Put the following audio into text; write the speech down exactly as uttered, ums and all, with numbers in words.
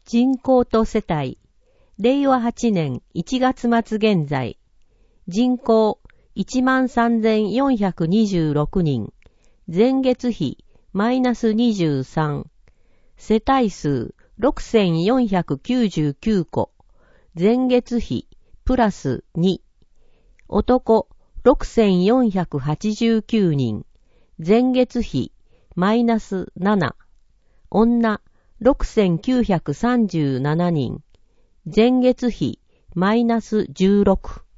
人口と世帯、れいわはちねんいちがつ末現在、人口 いちまんさんぜんよんひゃくにじゅうろくにん、前月比マイナスにじゅうさん、世帯数ろくせんよんひゃくきゅうじゅうきゅうこ、前月比プラスに、男ろくせんよんひゃくはちじゅうきゅうにん、前月比マイナスなな、女ろくせんきゅうひゃくさんじゅうななにん、前月比マイナスじゅうろく。